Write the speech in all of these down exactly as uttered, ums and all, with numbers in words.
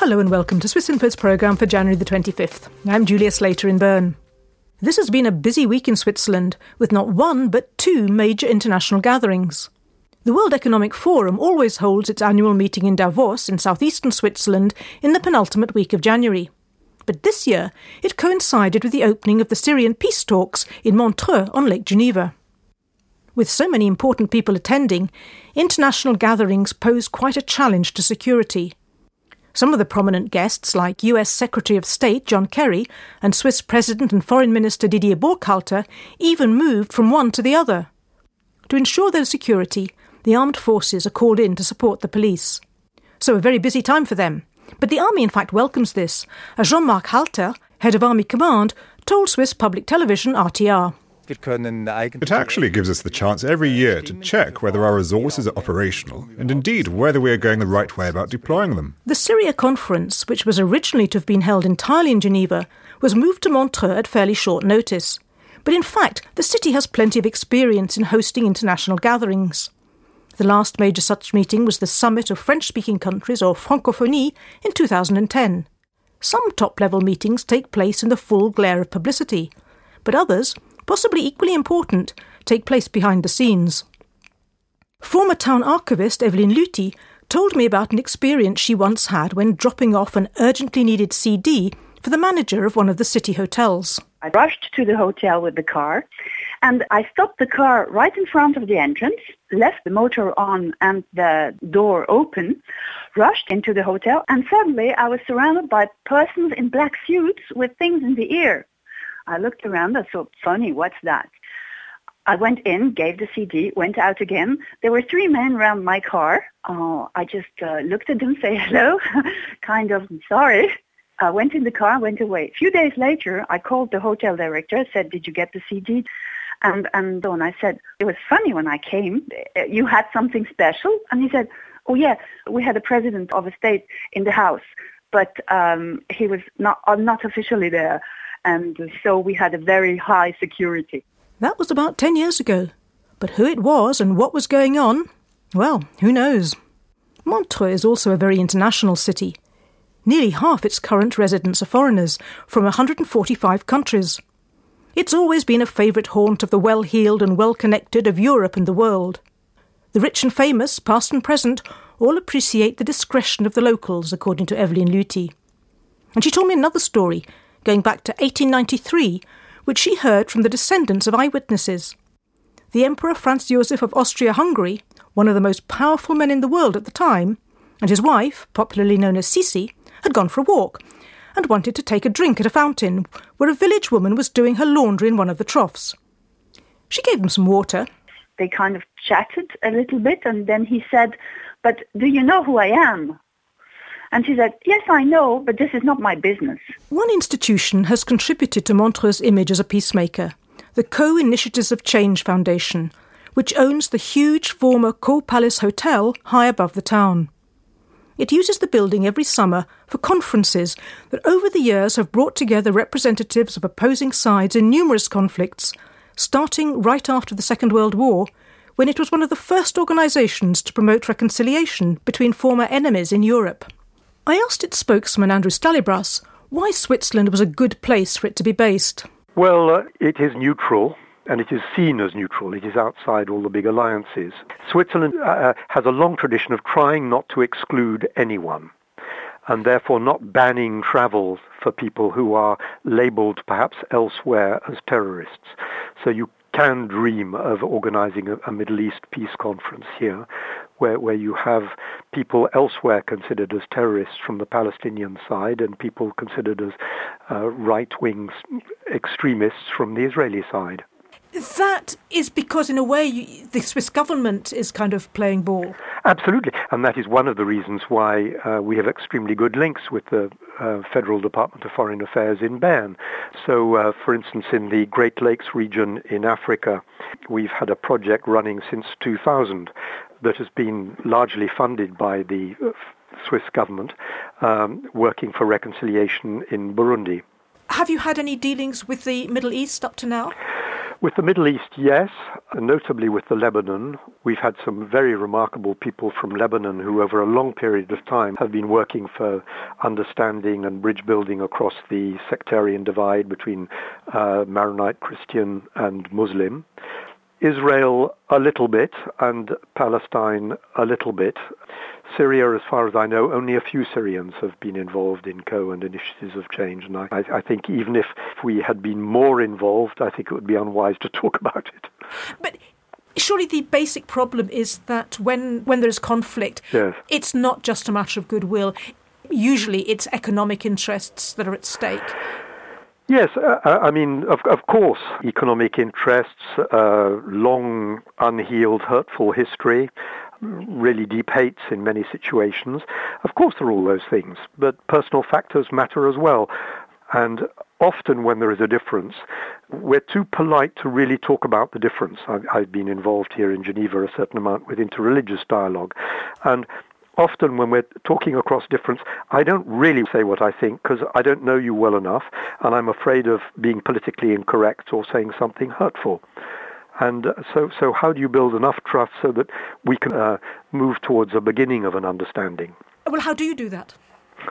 Hello and welcome to Swiss Info's programme for January the twenty-fifth. I'm Julia Slater in Bern. This has been a busy week in Switzerland, with not one but two major international gatherings. The World Economic Forum always holds its annual meeting in Davos in southeastern Switzerland in the penultimate week of January. But this year it coincided with the opening of the Syrian peace talks in Montreux on Lake Geneva. With so many important people attending, international gatherings pose quite a challenge to security. Some of the prominent guests, like U S Secretary of State John Kerry and Swiss President and Foreign Minister Didier Burkhalter, even moved from one to the other. To ensure their security, the armed forces are called in to support the police. So a very busy time for them. But the army in fact welcomes this, as Jean-Marc Halter, head of Army Command, told Swiss public television R T R. It actually gives us the chance every year to check whether our resources are operational and indeed whether we are going the right way about deploying them. The Syria conference, which was originally to have been held entirely in Geneva, was moved to Montreux at fairly short notice. But in fact, the city has plenty of experience in hosting international gatherings. The last major such meeting was the Summit of French-speaking countries, or Francophonie, in two thousand ten. Some top-level meetings take place in the full glare of publicity, but others, possibly equally important, take place behind the scenes. Former town archivist Evelyn Luthi told me about an experience she once had when dropping off an urgently needed C D for the manager of one of the city hotels. I rushed to the hotel with the car, and I stopped the car right in front of the entrance, left the motor on and the door open, rushed into the hotel, and suddenly I was surrounded by persons in black suits with things in the ear. I looked around, I thought, funny, what's that? I went in, gave the C D, went out again. There were three men around my car. Uh, I just uh, looked at them, say hello, kind of sorry. I went in the car, went away. A few days later, I called the hotel director, said, did you get the C D? And, and so on. I said, it was funny when I came. You had something special? And he said, oh yeah, we had a president of a state in the house, but um, he was not, uh, not officially there. And so we had a very high security. That was about ten years ago. But who it was and what was going on, well, who knows? Montreux is also a very international city. Nearly half its current residents are foreigners from one hundred forty-five countries. It's always been a favourite haunt of the well-heeled and well-connected of Europe and the world. The rich and famous, past and present, all appreciate the discretion of the locals, according to Evelyn Luthi. And she told me another story, going back to eighteen ninety-three, which she heard from the descendants of eyewitnesses. The Emperor Franz Joseph of Austria-Hungary, one of the most powerful men in the world at the time, and his wife, popularly known as Sisi, had gone for a walk and wanted to take a drink at a fountain where a village woman was doing her laundry in one of the troughs. She gave them some water. They kind of chatted a little bit, and then he said, but do you know who I am? And she said, yes, I know, but this is not my business. One institution has contributed to Montreux's image as a peacemaker, the Co-Initiatives of Change Foundation, which owns the huge former Cour Palace Hotel high above the town. It uses the building every summer for conferences that over the years have brought together representatives of opposing sides in numerous conflicts, starting right after the Second World War, when it was one of the first organisations to promote reconciliation between former enemies in Europe. I asked its spokesman, Andrew Stalibras, why Switzerland was a good place for it to be based. Well, uh, it is neutral, and it is seen as neutral. It is outside all the big alliances. Switzerland uh, has a long tradition of trying not to exclude anyone, and therefore not banning travel for people who are labelled perhaps elsewhere as terrorists. So you can dream of organising a, a Middle East peace conference here, where, where you have people elsewhere considered as terrorists from the Palestinian side and people considered as uh, right-wing extremists from the Israeli side. That is because, in a way, you, the Swiss government is kind of playing ball. Absolutely, and that is one of the reasons why uh, we have extremely good links with the uh, Federal Department of Foreign Affairs in Bern. So, uh, for instance, in the Great Lakes region in Africa, we've had a project running since two thousand that has been largely funded by the Swiss government, um, working for reconciliation in Burundi. Have you had any dealings with the Middle East up to now? With the Middle East, yes, notably with the Lebanon. We've had some very remarkable people from Lebanon who over a long period of time have been working for understanding and bridge building across the sectarian divide between uh, Maronite, Christian and Muslim. Israel a little bit and Palestine a little bit. Syria, as far as I know, only a few Syrians have been involved in Co and initiatives of change. And I, I think even if we had been more involved, I think it would be unwise to talk about it. But surely the basic problem is that when, when there's conflict, yes. It's not just a matter of goodwill. Usually it's economic interests that are at stake. Yes, uh, I mean, of, of course, economic interests, uh, long, unhealed, hurtful history, really deep hates in many situations. Of course there are all those things, but personal factors matter as well. And often when there is a difference, we're too polite to really talk about the difference. I've, I've been involved here in Geneva a certain amount with interreligious dialogue. And often when we're talking across difference, I don't really say what I think because I don't know you well enough, and I'm afraid of being politically incorrect or saying something hurtful. And uh, so, so how do you build enough trust so that we can uh, move towards a beginning of an understanding? Well, how do you do that?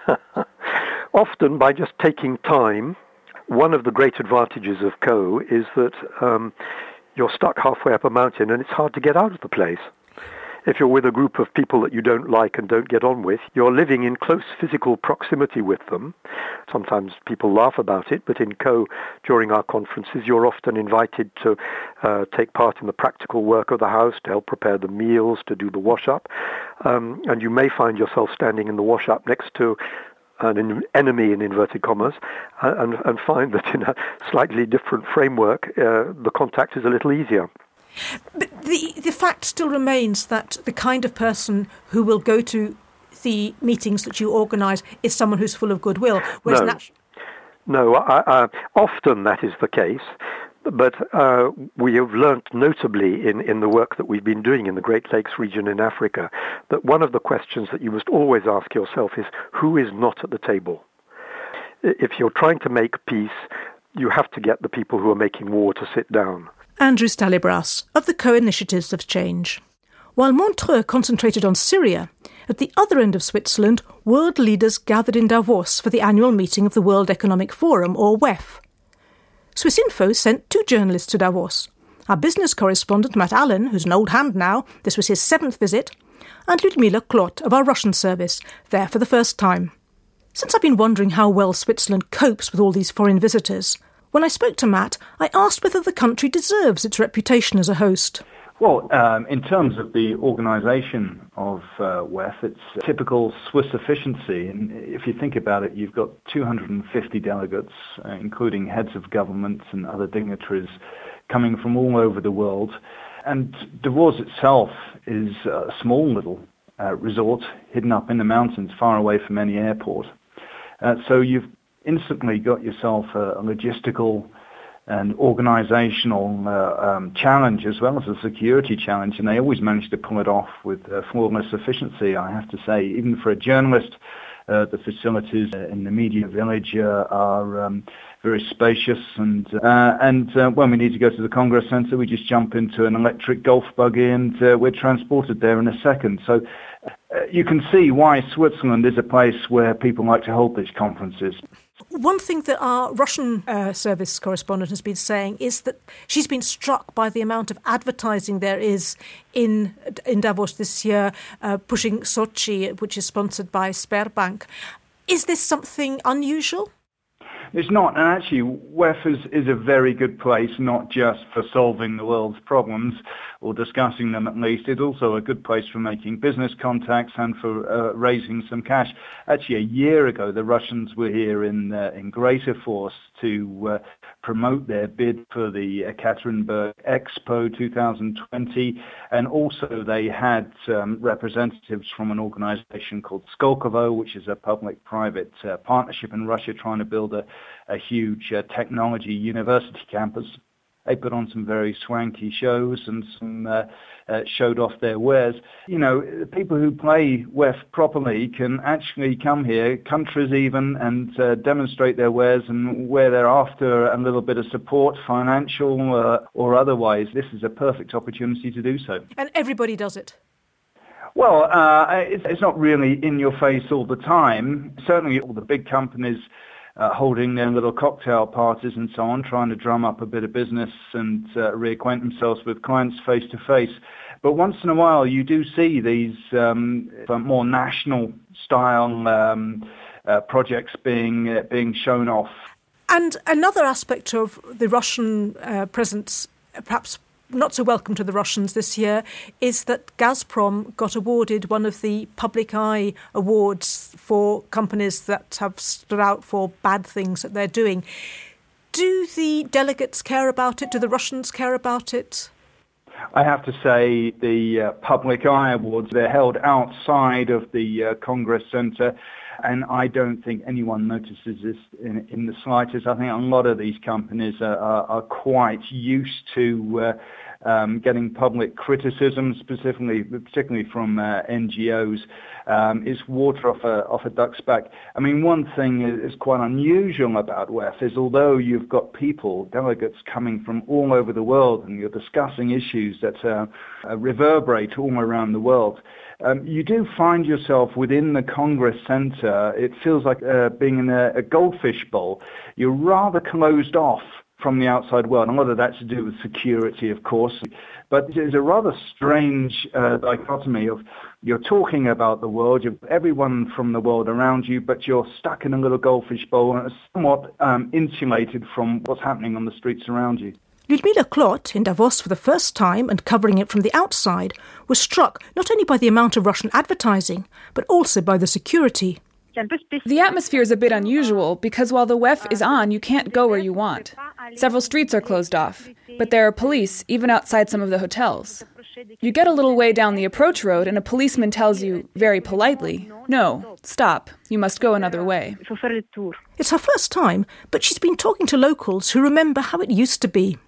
Often by just taking time. One of the great advantages of Co is that um, you're stuck halfway up a mountain and it's hard to get out of the place. If you're with a group of people that you don't like and don't get on with, you're living in close physical proximity with them. Sometimes people laugh about it, but in Co, during our conferences, you're often invited to uh, take part in the practical work of the house, to help prepare the meals, to do the wash-up. Um, and you may find yourself standing in the wash-up next to an enemy, in inverted commas, and, and find that in a slightly different framework, uh, the contact is a little easier. But the, the fact still remains that the kind of person who will go to the meetings that you organise is someone who's full of goodwill. Whereas no, natu- no I, I, often that is the case, but uh, we have learnt notably in, in the work that we've been doing in the Great Lakes region in Africa that one of the questions that you must always ask yourself is, who is not at the table? If you're trying to make peace, you have to get the people who are making war to sit down. Andrew Stalibras of the Co-Initiatives of Change. While Montreux concentrated on Syria, at the other end of Switzerland, world leaders gathered in Davos for the annual meeting of the World Economic Forum, or W E F. Swissinfo sent two journalists to Davos. Our business correspondent Matt Allen, who's an old hand now, this was his seventh visit, and Ludmila Klot of our Russian service, there for the first time. Since I've been wondering how well Switzerland copes with all these foreign visitors, when I spoke to Matt, I asked whether the country deserves its reputation as a host. Well, um, in terms of the organisation of uh, W E F, it's typical Swiss efficiency. And if you think about it, you've got two hundred fifty delegates, uh, including heads of governments and other dignitaries, coming from all over the world. And Davos itself is a small little uh, resort hidden up in the mountains, far away from any airport. Uh, so you've instantly got yourself a, a logistical and organizational uh, um, challenge as well as a security challenge, and they always manage to pull it off with uh, flawless efficiency, I have to say. Even for a journalist, uh, the facilities in the media village uh, are um, very spacious, and uh, and uh, when we need to go to the Congress Center, we just jump into an electric golf buggy and uh, we're transported there in a second. So uh, you can see why Switzerland is a place where people like to hold these conferences. One thing that our Russian uh, service correspondent has been saying is that she's been struck by the amount of advertising there is in in Davos this year, uh, pushing Sochi, which is sponsored by Sberbank. Is this something unusual? It's not, and actually W E F is, is a very good place, not just for solving the world's problems or discussing them at least. It's also a good place for making business contacts and for uh, raising some cash. Actually, a year ago, the Russians were here in uh, in greater force to uh, promote their bid for the Ekaterinburg Expo two thousand twenty, and also they had um, representatives from an organization called Skolkovo, which is a public-private uh, partnership in Russia trying to build a, a huge uh, technology university campus. They put on some very swanky shows and some uh, uh, showed off their wares. You know, people who play W E F properly can actually come here, countries even, and uh, demonstrate their wares, and where they're after a little bit of support, financial uh, or otherwise, this is a perfect opportunity to do so. And everybody does it. Well, uh, it's, it's not really in your face all the time. Certainly all the big companies uh, holding their little cocktail parties and so on, trying to drum up a bit of business and uh, reacquaint themselves with clients face to face. But once in a while you do see these um, more national style um, uh, projects being uh, being shown off. And another aspect of the Russian uh, presence, perhaps not so welcome to the Russians this year, is that Gazprom got awarded one of the Public Eye Awards for companies that have stood out for bad things that they're doing. Do the delegates care about it? Do the Russians care about it? I have to say the uh, Public Eye Awards, they're held outside of the uh, Congress Center, and I don't think anyone notices this in, in the slightest. I think a lot of these companies are, are, are quite used to uh, um, getting public criticism, specifically, particularly from uh, N G Os. Um, it's water off a, off a duck's back. I mean, one thing is, is quite unusual about W E F is although you've got people, delegates coming from all over the world, and you're discussing issues that uh, uh, reverberate all around the world, Um, you do find yourself within the Congress Center. It feels like uh, being in a, a goldfish bowl. You're rather closed off from the outside world. And a lot of that's to do with security, of course. But it's a rather strange uh, dichotomy of you're talking about the world, you've everyone from the world around you, but you're stuck in a little goldfish bowl and somewhat um, insulated from what's happening on the streets around you. Ludmila Klot, in Davos for the first time and covering it from the outside, was struck not only by the amount of Russian advertising, but also by the security. The atmosphere is a bit unusual because while the W E F is on, you can't go where you want. Several streets are closed off, but there are police even outside some of the hotels. You get a little way down the approach road and a policeman tells you, very politely, "No, stop, you must go another way." It's her first time, but she's been talking to locals who remember how it used to be.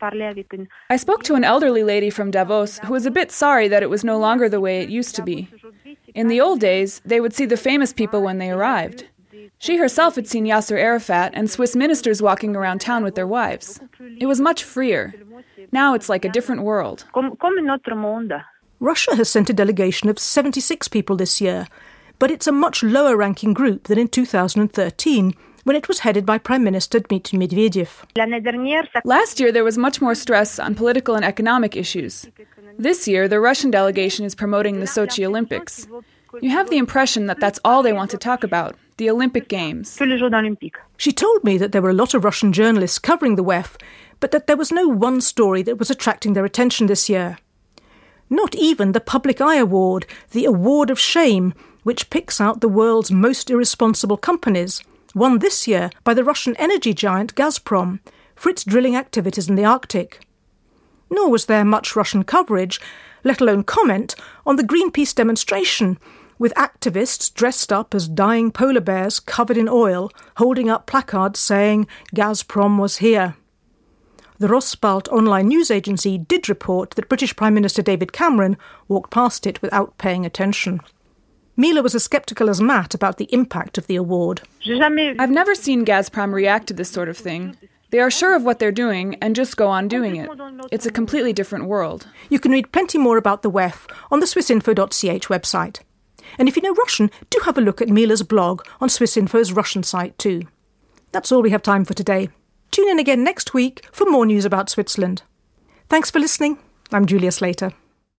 I spoke to an elderly lady from Davos who was a bit sorry that it was no longer the way it used to be. In the old days, they would see the famous people when they arrived. She herself had seen Yasser Arafat and Swiss ministers walking around town with their wives. It was much freer. Now it's like a different world. Russia has sent a delegation of seventy-six people this year, but it's a much lower-ranking group than in two thousand thirteen, when it was headed by Prime Minister Dmitry Medvedev. Last year there was much more stress on political and economic issues. This year the Russian delegation is promoting the Sochi Olympics. You have the impression that that's all they want to talk about, the Olympic Games. She told me that there were a lot of Russian journalists covering the W E F, but that there was no one story that was attracting their attention this year. Not even the Public Eye Award, the Award of Shame, which picks out the world's most irresponsible companies, won this year by the Russian energy giant Gazprom for its drilling activities in the Arctic. Nor was there much Russian coverage, let alone comment, on the Greenpeace demonstration, with activists dressed up as dying polar bears covered in oil, holding up placards saying Gazprom was here. The Rosspalt online news agency did report that British Prime Minister David Cameron walked past it without paying attention. Mila was as sceptical as Matt about the impact of the award. I've never seen Gazprom react to this sort of thing. They are sure of what they're doing and just go on doing it. It's a completely different world. You can read plenty more about the W E F on the swissinfo dot c h website. And if you know Russian, do have a look at Mila's blog on Swissinfo's Russian site too. That's all we have time for today. Tune in again next week for more news about Switzerland. Thanks for listening. I'm Julia Slater.